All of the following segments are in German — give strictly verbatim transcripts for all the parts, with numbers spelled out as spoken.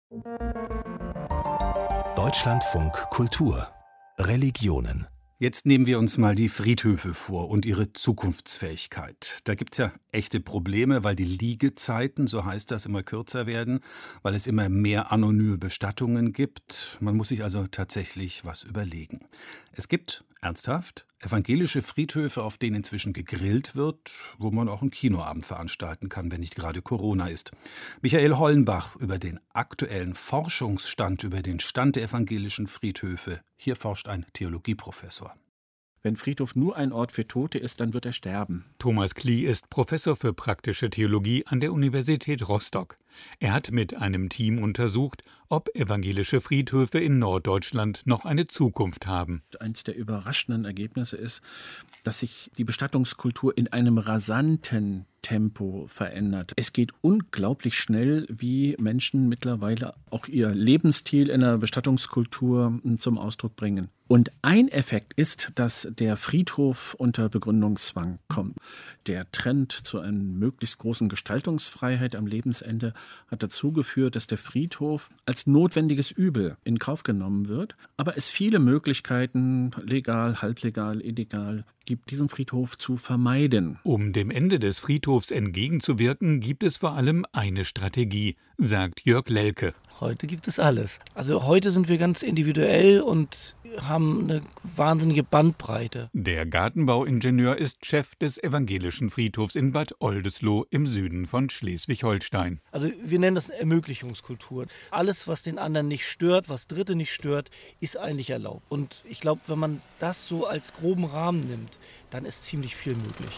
Deutschlandfunk Kultur Religionen. Jetzt nehmen wir uns mal die Friedhöfe vor und ihre Zukunftsfähigkeit. Da gibt es ja echte Probleme, weil die Liegezeiten, so heißt das, immer kürzer werden, weil es immer mehr anonyme Bestattungen gibt. Man muss sich also tatsächlich was überlegen. Es gibt, ernsthaft, evangelische Friedhöfe, auf denen inzwischen gegrillt wird, wo man auch einen Kinoabend veranstalten kann, wenn nicht gerade Corona ist. Michael Hollenbach über den aktuellen Forschungsstand, über den Stand der evangelischen Friedhöfe. Hier forscht ein Theologieprofessor. Wenn Friedhof nur ein Ort für Tote ist, dann wird er sterben. Thomas Klie ist Professor für praktische Theologie an der Universität Rostock. Er hat mit einem Team untersucht, ob evangelische Friedhöfe in Norddeutschland noch eine Zukunft haben. Eines der überraschenden Ergebnisse ist, dass sich die Bestattungskultur in einem rasanten Tempo verändert. Es geht unglaublich schnell, wie Menschen mittlerweile auch ihr Lebensstil in der Bestattungskultur zum Ausdruck bringen. Und ein Effekt ist, dass der Friedhof unter Begründungszwang kommt. Der Trend zu einer möglichst großen Gestaltungsfreiheit am Lebensende hat dazu geführt, dass der Friedhof als notwendiges Übel in Kauf genommen wird, aber es viele Möglichkeiten, legal, halblegal, illegal, gibt, diesen Friedhof zu vermeiden. Um dem Ende des Friedhofs entgegenzuwirken, gibt es vor allem eine Strategie, sagt Jörg Lelke. Heute gibt es alles. Also heute sind wir ganz individuell und haben eine wahnsinnige Bandbreite. Der Gartenbauingenieur ist Chef des evangelischen Friedhofs in Bad Oldesloe im Süden von Schleswig-Holstein. Also wir nennen das eine Ermöglichungskultur. Alles, was den anderen nicht stört, was Dritte nicht stört, ist eigentlich erlaubt. Und ich glaube, wenn man das so als groben Rahmen nimmt, dann ist ziemlich viel möglich.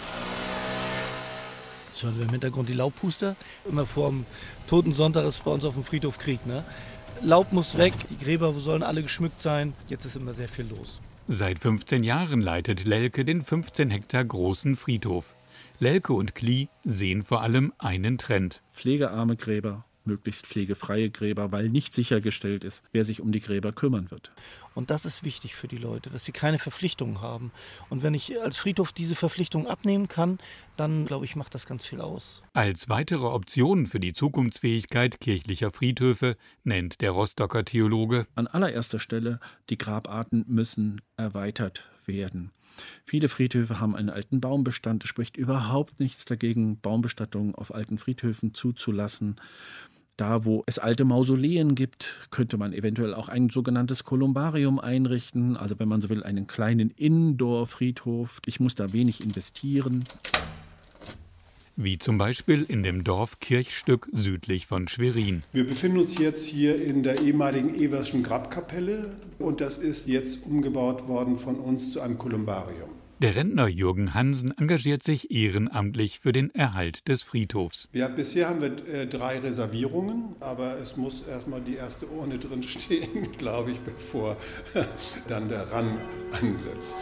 Jetzt hören wir im Hintergrund die Laubpuster. Immer vor dem Totensonntag ist bei uns auf dem Friedhof Krieg, ne? Laub muss weg, die Gräber sollen alle geschmückt sein. Jetzt ist immer sehr viel los. Seit fünfzehn Jahren leitet Lelke den fünfzehn Hektar großen Friedhof. Lelke und Klie sehen vor allem einen Trend. Pflegearme Gräber, möglichst pflegefreie Gräber, weil nicht sichergestellt ist, wer sich um die Gräber kümmern wird. Und das ist wichtig für die Leute, dass sie keine Verpflichtungen haben. Und wenn ich als Friedhof diese Verpflichtungen abnehmen kann, dann, glaube ich, macht das ganz viel aus. Als weitere Option für die Zukunftsfähigkeit kirchlicher Friedhöfe nennt der Rostocker Theologe: An allererster Stelle, die Grabarten müssen erweitert werden. Viele Friedhöfe haben einen alten Baumbestand. Es spricht überhaupt nichts dagegen, Baumbestattungen auf alten Friedhöfen zuzulassen. Da, wo es alte Mausoleen gibt, könnte man eventuell auch ein sogenanntes Kolumbarium einrichten. Also wenn man so will, einen kleinen Indoor-Friedhof. Ich muss da wenig investieren. Wie zum Beispiel in dem Dorf Kirchstück südlich von Schwerin. Wir befinden uns jetzt hier in der ehemaligen Everschen Grabkapelle und das ist jetzt umgebaut worden von uns zu einem Kolumbarium. Der Rentner Jürgen Hansen engagiert sich ehrenamtlich für den Erhalt des Friedhofs. Ja, bisher haben wir äh, drei Reservierungen, aber es muss erstmal die erste Urne drin stehen, glaube ich, bevor dann der Rang ansetzt.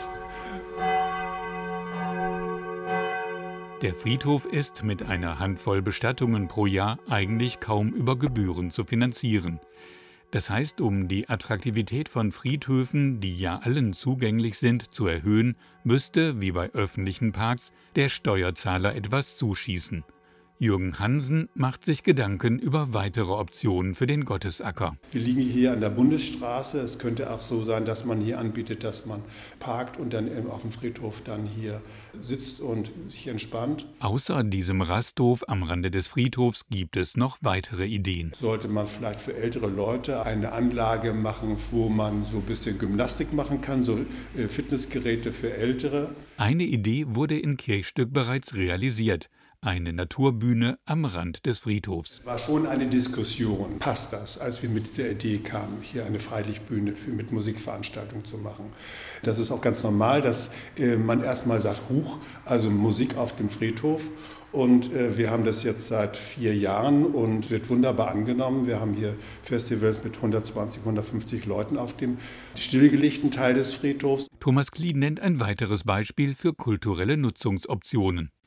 Der Friedhof ist mit einer Handvoll Bestattungen pro Jahr eigentlich kaum über Gebühren zu finanzieren. Das heißt, um die Attraktivität von Friedhöfen, die ja allen zugänglich sind, zu erhöhen, müsste, wie bei öffentlichen Parks, der Steuerzahler etwas zuschießen. Jürgen Hansen macht sich Gedanken über weitere Optionen für den Gottesacker. Wir liegen hier an der Bundesstraße. Es könnte auch so sein, dass man hier anbietet, dass man parkt und dann auf dem Friedhof dann hier sitzt und sich entspannt. Außer diesem Rasthof am Rande des Friedhofs gibt es noch weitere Ideen. Sollte man vielleicht für ältere Leute eine Anlage machen, wo man so ein bisschen Gymnastik machen kann, so Fitnessgeräte für Ältere. Eine Idee wurde in Kirchstück bereits realisiert. Eine Naturbühne am Rand des Friedhofs. Es war schon eine Diskussion. Passt das, als wir mit der Idee kamen, hier eine Freilichtbühne für, mit Musikveranstaltungen zu machen? Das ist auch ganz normal, dass äh, man erstmal sagt, huch, also Musik auf dem Friedhof. Und äh, wir haben das jetzt seit vier Jahren und wird wunderbar angenommen. Wir haben hier Festivals mit hundertzwanzig, hundertfünfzig Leuten auf dem stillgelegten Teil des Friedhofs. Thomas Klie nennt ein weiteres Beispiel für kulturelle Nutzungsoptionen.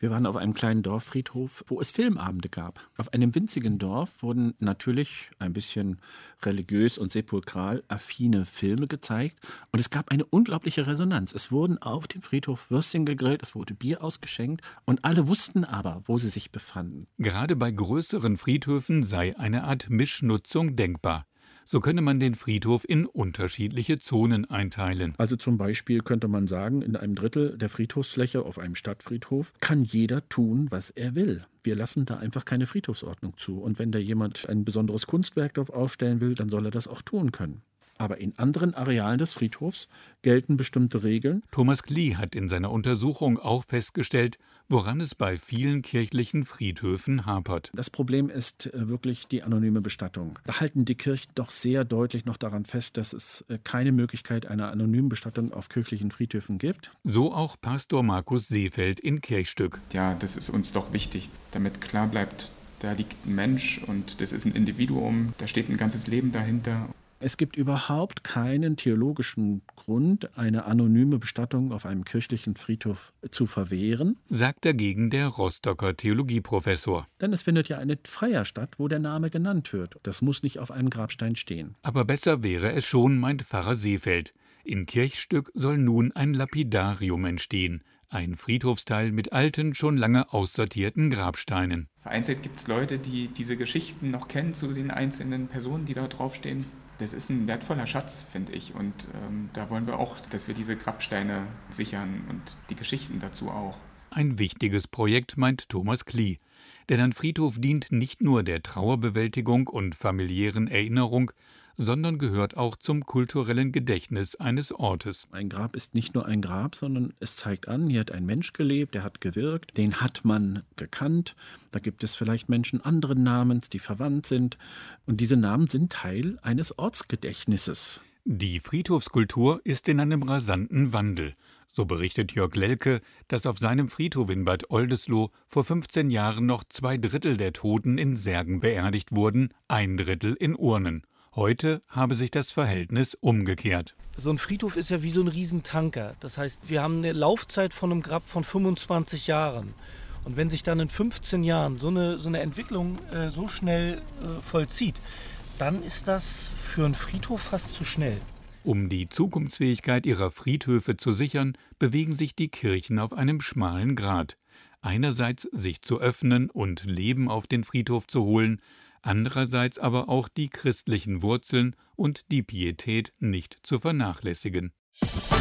Wir waren auf einem kleinen Dorffriedhof, wo es Filmabende gab. Auf einem winzigen Dorf wurden natürlich ein bisschen religiös und sepulkral affine Filme gezeigt. Und es gab eine unglaubliche Resonanz. Es wurden auf dem Friedhof Würstchen gegrillt, es wurde Bier ausgeschenkt und alle wussten aber, wo sie sich befanden. Gerade bei größeren Friedhöfen sei eine Art Mischnutzung denkbar. So könne man den Friedhof in unterschiedliche Zonen einteilen. Also zum Beispiel könnte man sagen, in einem Drittel der Friedhofsfläche auf einem Stadtfriedhof kann jeder tun, was er will. Wir lassen da einfach keine Friedhofsordnung zu. Und wenn da jemand ein besonderes Kunstwerk darauf ausstellen will, dann soll er das auch tun können. Aber in anderen Arealen des Friedhofs gelten bestimmte Regeln. Thomas Klee hat in seiner Untersuchung auch festgestellt, woran es bei vielen kirchlichen Friedhöfen hapert. Das Problem ist wirklich die anonyme Bestattung. Da halten die Kirchen doch sehr deutlich noch daran fest, dass es keine Möglichkeit einer anonymen Bestattung auf kirchlichen Friedhöfen gibt. So auch Pastor Markus Seefeld in Kirchstück. Ja, das ist uns doch wichtig, damit klar bleibt, da liegt ein Mensch und das ist ein Individuum, da steht ein ganzes Leben dahinter. Es gibt überhaupt keinen theologischen Grund, eine anonyme Bestattung auf einem kirchlichen Friedhof zu verwehren, sagt dagegen der Rostocker Theologieprofessor. Denn es findet ja eine Feier statt, wo der Name genannt wird. Das muss nicht auf einem Grabstein stehen. Aber besser wäre es schon, meint Pfarrer Seefeld. In Kirchstück soll nun ein Lapidarium entstehen. Ein Friedhofsteil mit alten, schon lange aussortierten Grabsteinen. Vereinzelt gibt es Leute, die diese Geschichten noch kennen zu den einzelnen Personen, die da draufstehen. Das ist ein wertvoller Schatz, finde ich. Und ähm, da wollen wir auch, dass wir diese Grabsteine sichern und die Geschichten dazu auch. Ein wichtiges Projekt, meint Thomas Klee. Denn ein Friedhof dient nicht nur der Trauerbewältigung und familiären Erinnerung, sondern gehört auch zum kulturellen Gedächtnis eines Ortes. Ein Grab ist nicht nur ein Grab, sondern es zeigt an, hier hat ein Mensch gelebt, der hat gewirkt, den hat man gekannt. Da gibt es vielleicht Menschen anderen Namens, die verwandt sind. Und diese Namen sind Teil eines Ortsgedächtnisses. Die Friedhofskultur ist in einem rasanten Wandel. So berichtet Jörg Lelke, dass auf seinem Friedhof in Bad Oldesloe vor fünfzehn Jahren noch zwei Drittel der Toten in Särgen beerdigt wurden, ein Drittel in Urnen. Heute habe sich das Verhältnis umgekehrt. So ein Friedhof ist ja wie so ein Riesentanker. Das heißt, wir haben eine Laufzeit von einem Grab von fünfundzwanzig Jahren. Und wenn sich dann in fünfzehn Jahren so eine, so eine Entwicklung äh, so schnell äh, vollzieht, dann ist das für einen Friedhof fast zu schnell. Um die Zukunftsfähigkeit ihrer Friedhöfe zu sichern, bewegen sich die Kirchen auf einem schmalen Grat. Einerseits sich zu öffnen und Leben auf den Friedhof zu holen, andererseits aber auch die christlichen Wurzeln und die Pietät nicht zu vernachlässigen.